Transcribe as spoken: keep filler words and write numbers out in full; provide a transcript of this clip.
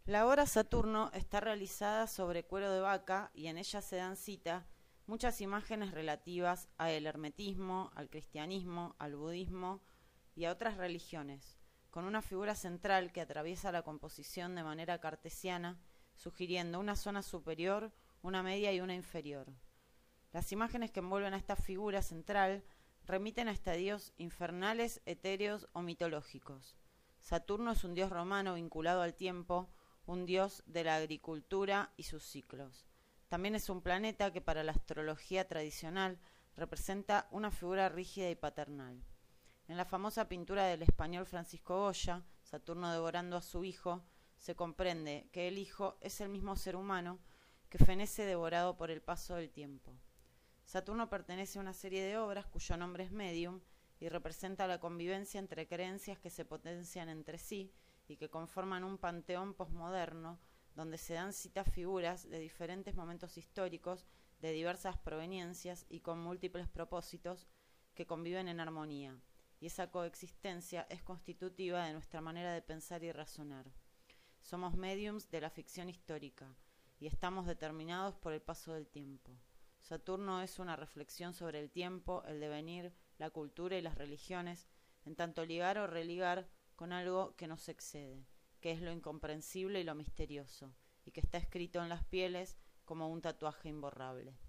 La obra Saturno está realizada sobre cuero de vaca y en ella se dan cita muchas imágenes relativas al hermetismo, al cristianismo, al budismo y a otras religiones, con una figura central que atraviesa la composición de manera cartesiana, sugiriendo una zona superior, una media y una inferior. Las imágenes que envuelven a esta figura central remiten a estadios infernales, etéreos o mitológicos. Saturno es un dios romano vinculado al tiempo, un dios de la agricultura y sus ciclos. También es un planeta que para la astrología tradicional representa una figura rígida y paternal. En la famosa pintura del español Francisco Goya, Saturno devorando a su hijo, se comprende que el hijo es el mismo ser humano que fenece devorado por el paso del tiempo. Saturno pertenece a una serie de obras cuyo nombre es Medium y representa la convivencia entre creencias que se potencian entre sí y que conforman un panteón posmoderno donde se dan cita figuras de diferentes momentos históricos, de diversas proveniencias y con múltiples propósitos que conviven en armonía, y esa coexistencia es constitutiva de nuestra manera de pensar y razonar. Somos mediums de la ficción histórica y estamos determinados por el paso del tiempo. Saturno es una reflexión sobre el tiempo, el devenir, la cultura y las religiones, en tanto ligar o religar con algo que nos excede, que es lo incomprensible y lo misterioso, y que está escrito en las pieles como un tatuaje imborrable.